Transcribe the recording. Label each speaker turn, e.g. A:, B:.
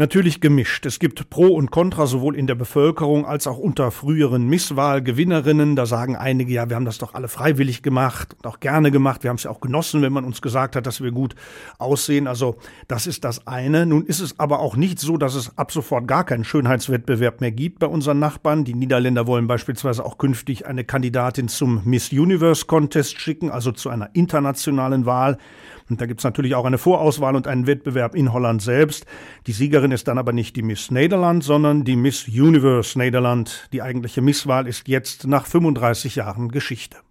A: Natürlich gemischt. Es gibt Pro und Contra sowohl in der Bevölkerung als auch unter früheren Misswahlgewinnerinnen. Da sagen einige, ja, wir haben das doch alle freiwillig gemacht und auch gerne gemacht. Wir haben es ja auch genossen, wenn man uns gesagt hat, dass wir gut aussehen. Also das ist das eine. Nun ist es aber auch nicht so, dass es ab sofort gar keinen Schönheitswettbewerb mehr gibt bei unseren Nachbarn. Die Niederländer wollen beispielsweise auch künftig eine Kandidatin zum Miss Universe Contest schicken, also zu einer internationalen Wahl. Und da gibt's natürlich auch eine Vorauswahl und einen Wettbewerb in Holland selbst. Die Siegerin ist dann aber nicht die Miss Nederland, sondern die Miss Universe Nederland. Die eigentliche Misswahl ist jetzt nach 35 Jahren Geschichte.